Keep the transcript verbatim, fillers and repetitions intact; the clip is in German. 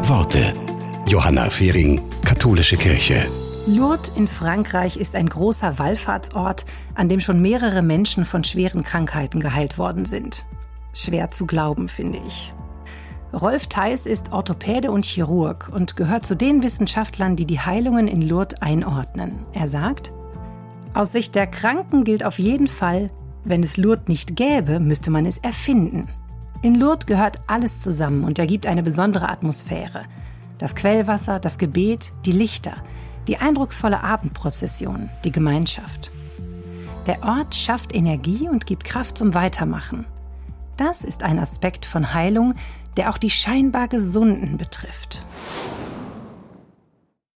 Worte. Johanna Fehring, Katholische Kirche. Lourdes in Frankreich ist ein großer Wallfahrtsort, an dem schon mehrere Menschen von schweren Krankheiten geheilt worden sind. Schwer zu glauben, finde ich. Rolf Theis ist Orthopäde und Chirurg und gehört zu den Wissenschaftlern, die die Heilungen in Lourdes einordnen. Er sagt: Aus Sicht der Kranken gilt auf jeden Fall, wenn es Lourdes nicht gäbe, müsste man es erfinden. In Lourdes gehört alles zusammen und ergibt eine besondere Atmosphäre. Das Quellwasser, das Gebet, die Lichter, die eindrucksvolle Abendprozession, die Gemeinschaft. Der Ort schafft Energie und gibt Kraft zum Weitermachen. Das ist ein Aspekt von Heilung, der auch die scheinbar Gesunden betrifft.